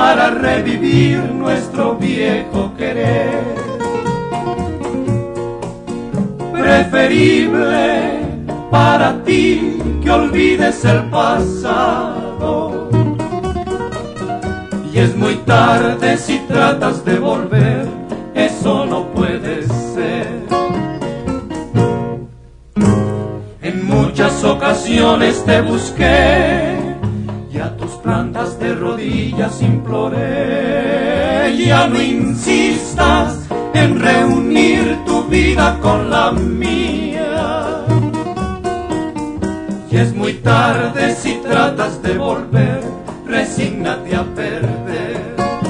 para revivir nuestro viejo querer. Preferible para ti que olvides el pasado, y es muy tarde si tratas de volver, eso no puede ser. En muchas ocasiones te busqué y a tus plantas de rodillas imploré. Ya no insistas en reunir tu vida con la mía, y es muy tarde si tratas de volver, resígnate a perder.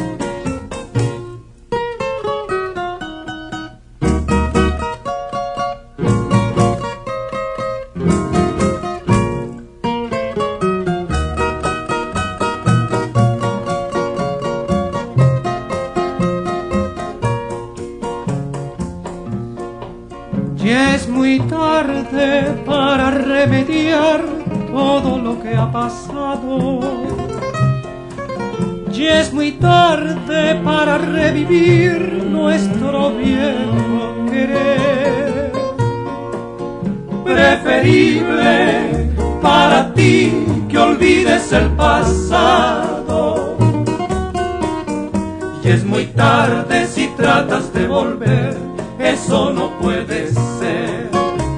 Ya es muy tarde para remediar todo lo que ha pasado. Ya es muy tarde para revivir nuestro viejo querer. Preferible para ti que olvides el pasado, y es muy tarde si tratas de volver, eso no puede ser.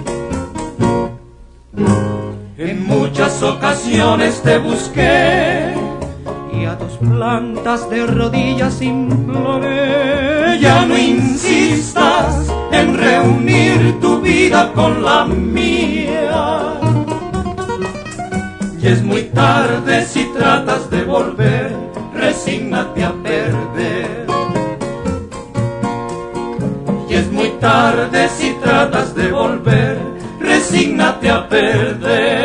En muchas ocasiones te busqué y a tus plantas de rodillas imploré. Ya no insistas en reunir tu vida con la mía, y es muy tarde si tratas de volver, resígnate a perder. Y es muy tarde si tratas de volver, resígnate a perder.